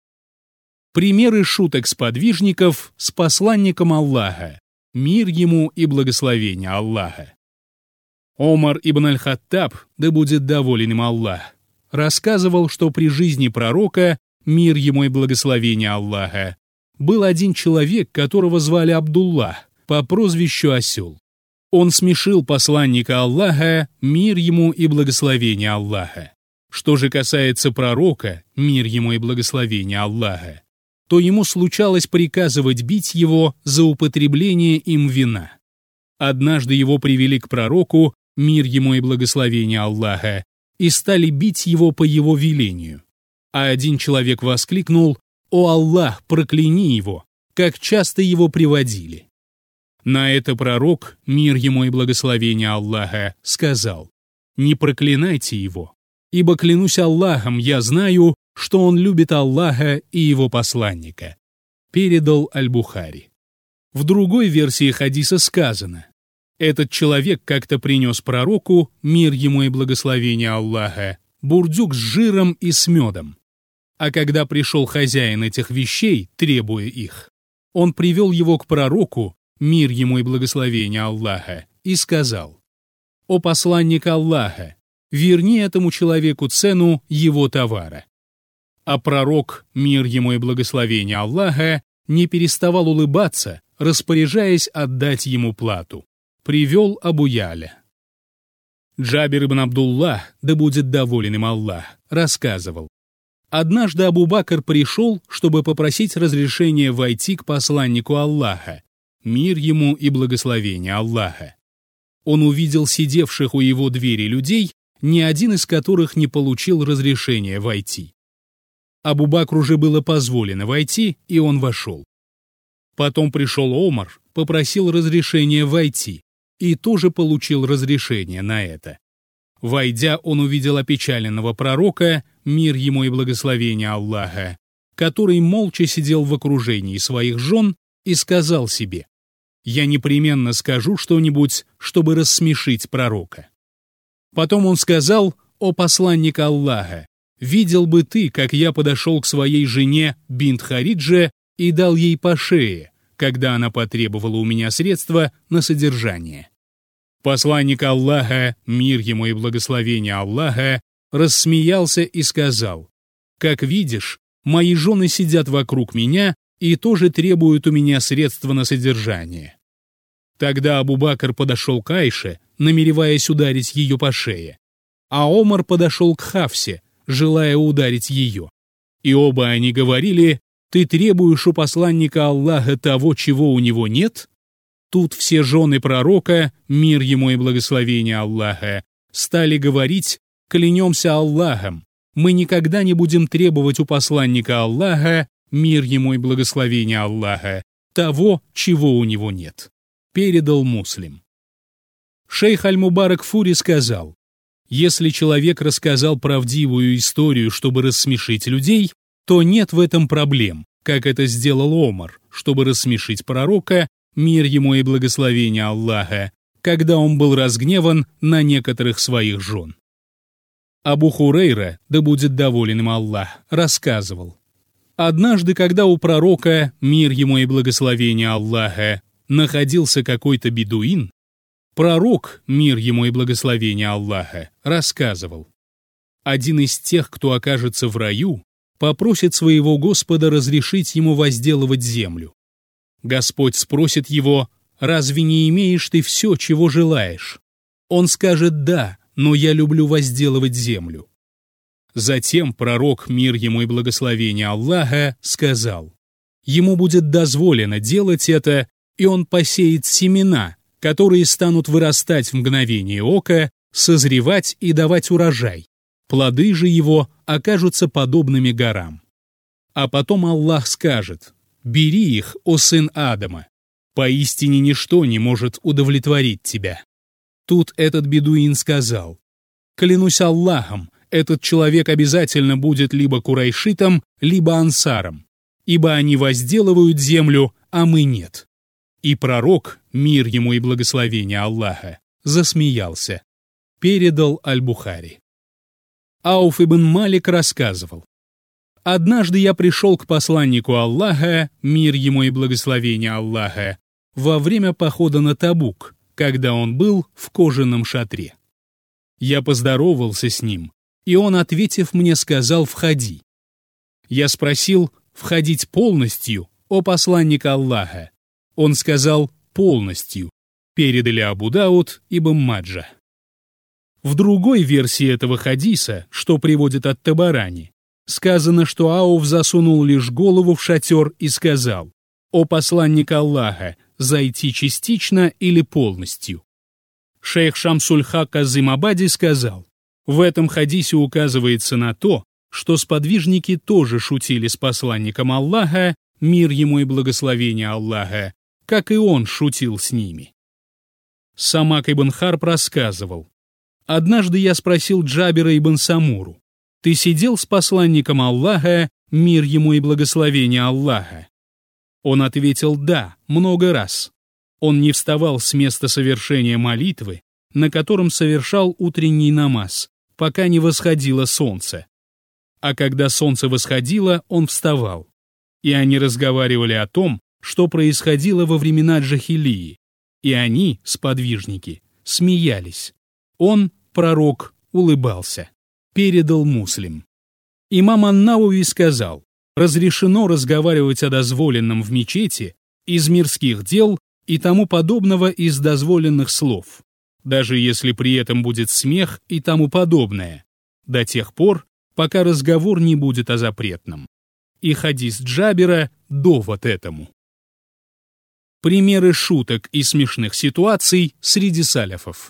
Примеры шуток сподвижников с посланником Аллаха, мир ему и благословение Аллаха. Омар ибн аль-Хаттаб, да будет доволен им Аллах, рассказывал, что при жизни пророка, мир ему и благословение Аллаха, был один человек, которого звали Абдуллах, по прозвищу Осел. Он смешил посланника Аллаха, мир ему и благословение Аллаха. Что же касается пророка, мир ему и благословение Аллаха, то ему случалось приказывать бить его за употребление им вина. Однажды его привели к пророку, мир ему и благословение Аллаха, и стали бить его по его велению. А один человек воскликнул: «О Аллах, прокляни его! Как часто его приводили!» На это пророк, мир ему и благословение Аллаха, сказал: «Не проклинайте его, ибо, клянусь Аллахом, я знаю, что он любит Аллаха и его посланника». Передал Аль-Бухари. В другой версии хадиса сказано: Этот человек как-то принес пророку, мир ему и благословение Аллаха, бурдюк с жиром и с медом. А когда пришел хозяин этих вещей, требуя их, он привел его к пророку, мир ему и благословение Аллаха, и сказал: «О посланник Аллаха, верни этому человеку цену его товара». А пророк, мир ему и благословение Аллаха, не переставал улыбаться, распоряжаясь отдать ему плату. Привел Абу Яля. Джабир ибн Абдуллах, да будет доволен им Аллах, рассказывал: однажды Абу Бакр пришел, чтобы попросить разрешения войти к посланнику Аллаха, мир ему и благословение Аллаха. Он увидел сидевших у его двери людей, ни один из которых не получил разрешения войти. Абу Бакру же было позволено войти, и он вошел. Потом пришел Омар, попросил разрешения войти, и тоже получил разрешение на это. Войдя, он увидел опечаленного пророка, мир ему и благословение Аллаха, который молча сидел в окружении своих жен и сказал себе: «Я непременно скажу что-нибудь, чтобы рассмешить пророка». Потом он сказал: «О посланник Аллаха, видел бы ты, как я подошел к своей жене бинт Харидже и дал ей по шее, когда она потребовала у меня средства на содержание». Посланник Аллаха, мир ему и благословение Аллаха, рассмеялся и сказал: «Как видишь, мои жены сидят вокруг меня и тоже требуют у меня средства на содержание». Тогда Абу Бакр подошел к Айше, намереваясь ударить ее по шее, а Омар подошел к Хафсе, желая ударить ее. И оба они говорили: «Ты требуешь у посланника Аллаха того, чего у него нет?» Тут все жены пророка, мир ему и благословение Аллаха, стали говорить: «Клянемся Аллахом, мы никогда не будем требовать у посланника Аллаха, мир ему и благословение Аллаха, того, чего у него нет». Передал Муслим. Шейх Аль-Мубарак Фури сказал: «Если человек рассказал правдивую историю, чтобы рассмешить людей, то нет в этом проблем, как это сделал Омар, чтобы рассмешить пророка, мир ему и благословение Аллаха, когда он был разгневан на некоторых своих жен». Абу Хурейра, да будет доволен им Аллах, рассказывал: однажды, когда у пророка, мир ему и благословение Аллаха, находился какой-то бедуин, пророк, мир ему и благословение Аллаха, рассказывал: один из тех, кто окажется в раю, попросит своего Господа разрешить ему возделывать землю. Господь спросит его: «Разве не имеешь ты все, чего желаешь?» Он скажет: «Да, но я люблю возделывать землю». Затем пророк, мир ему и благословение Аллаха, сказал: ему будет дозволено делать это, и он посеет семена, которые станут вырастать в мгновение ока, созревать и давать урожай. Плоды же его окажутся подобными горам. А потом Аллах скажет: «Бери их, о сын Адама, поистине ничто не может удовлетворить тебя». Тут этот бедуин сказал: «Клянусь Аллахом, этот человек обязательно будет либо курайшитом, либо ансаром, ибо они возделывают землю, а мы нет». И пророк, мир ему и благословение Аллаха, засмеялся. Передал Аль-Бухари. Ауф ибн Малик рассказывал: однажды я пришел к посланнику Аллаха, мир ему и благословение Аллаха, во время похода на Табук, когда он был в кожаном шатре. Я поздоровался с ним, и он, ответив мне, сказал: «Входи». Я спросил: «Входить полностью, о посланник Аллаха?» Он сказал: «Полностью». Передали Абу Дауд ибн Маджа. В другой версии этого хадиса, что приводит ат-Табарани, сказано, что Ауф засунул лишь голову в шатер и сказал: «О посланник Аллаха, зайти частично или полностью?» Шейх Шамсуль-Хак Азим-Абади сказал: в этом хадисе указывается на то, что сподвижники тоже шутили с посланником Аллаха, мир ему и благословение Аллаха, как и он шутил с ними. Самак ибн Харб рассказывал: однажды я спросил Джабира ибн Самуру: «Ты сидел с посланником Аллаха, мир ему и благословение Аллаха?» Он ответил: «Да, много раз». Он не вставал с места совершения молитвы, на котором совершал утренний намаз, пока не восходило солнце. А когда солнце восходило, он вставал. И они разговаривали о том, что происходило во времена Джахилии. И они, сподвижники, смеялись. Он, пророк, улыбался. Передал Муслим. Имам ан-Науви сказал: разрешено разговаривать о дозволенном в мечети из мирских дел и тому подобного из дозволенных слов, даже если при этом будет смех и тому подобное, до тех пор, пока разговор не будет о запретном. И хадис Джабира – довод этому. Примеры шуток и смешных ситуаций среди саляфов.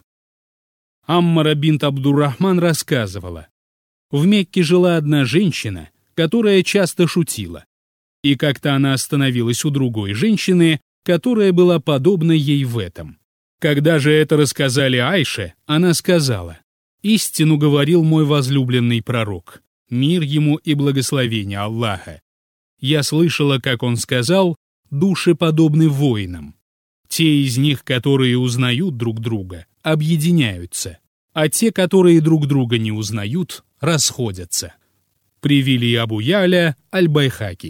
Аммара бинт Абдуррахман рассказывала: в Мекке жила одна женщина, которая часто шутила. И как-то она остановилась у другой женщины, которая была подобна ей в этом. Когда же это рассказали Айше, она сказала: «Истину говорил мой возлюбленный пророк, мир ему и благословение Аллаха. Я слышала, как он сказал: души подобны воинам. Те из них, которые узнают друг друга, объединяются, а те, которые друг друга не узнают, расходятся». Привели Абу Я'ля аль-Байхаки.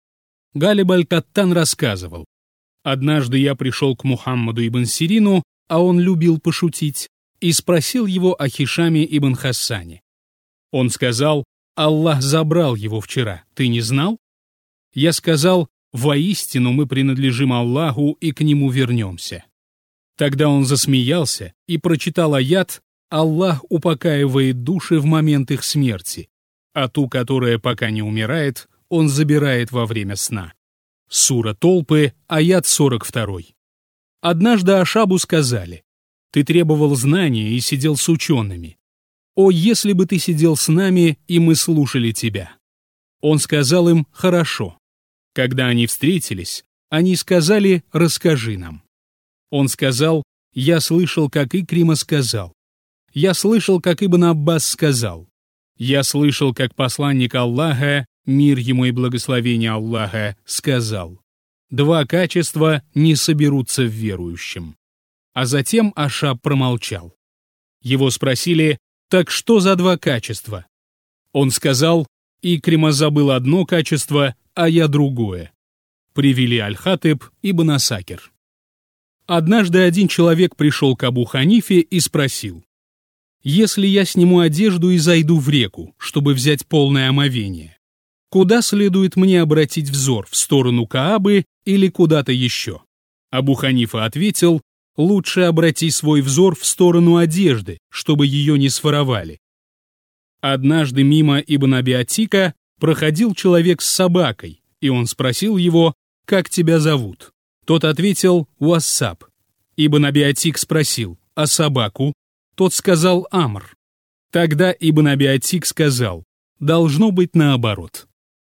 Галиб аль-Каттан рассказывал: однажды я пришел к Мухаммаду ибн Сирину, а он любил пошутить, и спросил его о Хишаме ибн Хассане. Он сказал: Аллах забрал его вчера, ты не знал? Я сказал: воистину мы принадлежим Аллаху и к нему вернемся. Тогда он засмеялся и прочитал аят: Аллах упокаивает души в момент их смерти, а ту, которая пока не умирает, он забирает во время сна. Сура Толпы, аят сорок два. Однажды Ашабу сказали: ты требовал знания и сидел с учеными. О, если бы ты сидел с нами, и мы слушали тебя. Он сказал им: хорошо. Когда они встретились, они сказали: расскажи нам. Он сказал: я слышал, как Икрима сказал. Я слышал, как Ибн Аббас сказал. Я слышал, как посланник Аллаха, мир ему и благословение Аллаха, сказал: два качества не соберутся в верующем. А затем Ашаб промолчал. Его спросили: так что за два качества? Он сказал: Икрима забыл одно качество, а я другое. Привели Аль-Хатыб ибн Асакир. Однажды один человек пришел к Абу Ханифе и спросил: если я сниму одежду и зайду в реку, чтобы взять полное омовение, куда следует мне обратить взор, в сторону Каабы или куда-то еще? Абу Ханифа ответил: лучше обрати свой взор в сторону одежды, чтобы ее не своровали. Однажды мимо Ибн Аби Атика проходил человек с собакой, и он спросил его: как тебя зовут? Тот ответил: Уассаб. Ибн Аби Атик спросил: а собаку? Тот сказал: Амр. Тогда Ибн Аби Атик сказал: должно быть наоборот.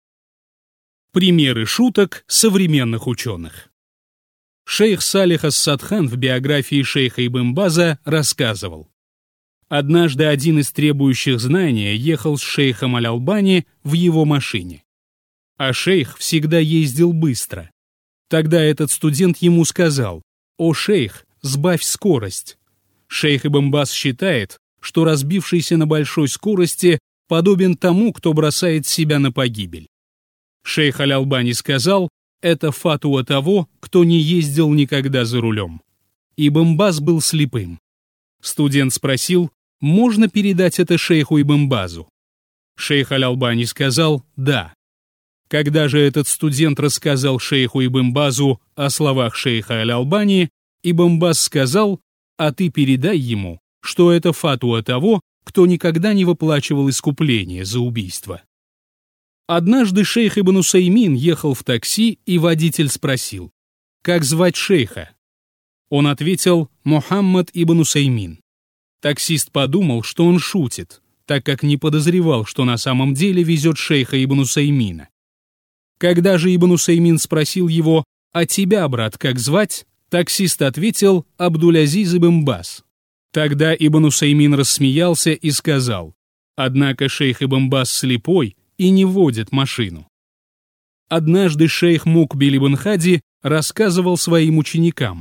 Примеры шуток современных ученых. Шейх Салих ас-Садхан в биографии шейха Ибн База рассказывал: однажды один из требующих знания ехал с шейхом Аль-Албани в его машине. А шейх всегда ездил быстро. Тогда этот студент ему сказал: «О, шейх, сбавь скорость». Шейх Ибн Баз считает, что разбившийся на большой скорости подобен тому, кто бросает себя на погибель. Шейх Аль-Албани сказал: это фатуа того, кто не ездил никогда за рулем. Ибн Баз был слепым. Студент спросил: можно передать это шейху Ибн Базу? Шейх Аль-Албани сказал: да. Когда же этот студент рассказал шейху Ибн Базу о словах шейха Аль-Албани, Ибн Баз сказал: а ты передай ему, что это фатуа того, кто никогда не выплачивал искупление за убийство. Однажды шейх Ибн Усаймин ехал в такси, и водитель спросил: как звать шейха? Он ответил: Мухаммад ибн Усаймин. Таксист подумал, что он шутит, так как не подозревал, что на самом деле везет шейха Ибн Усаймина. Когда же Ибн Усаймин спросил его: а тебя, брат, как звать? Таксист ответил: Абдуль-Азиз ибн Баз. Тогда Ибн Усаймин рассмеялся и сказал: однако шейх Ибн Баз слепой и не водит машину. Однажды шейх Мукбиль ибн Хади рассказывал своим ученикам,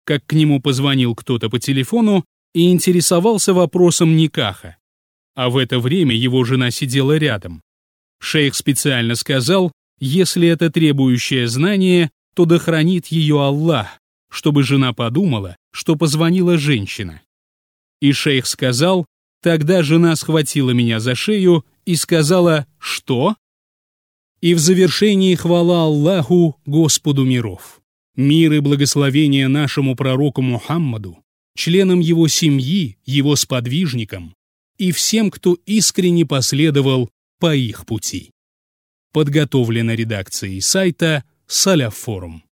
как к нему позвонил кто-то по телефону и интересовался вопросом никаха. А в это время его жена сидела рядом. Шейх специально сказал, если это требующее знание, то да хранит ее Аллах, чтобы жена подумала, что позвонила женщина. И шейх сказал, тогда жена схватила меня за шею и сказала «Что?». И в завершении хвала Аллаху, Господу миров. Мир и благословение нашему пророку Мухаммаду, членам его семьи, его сподвижникам и всем, кто искренне последовал по их пути. Подготовлено редакцией сайта Салаф Форум.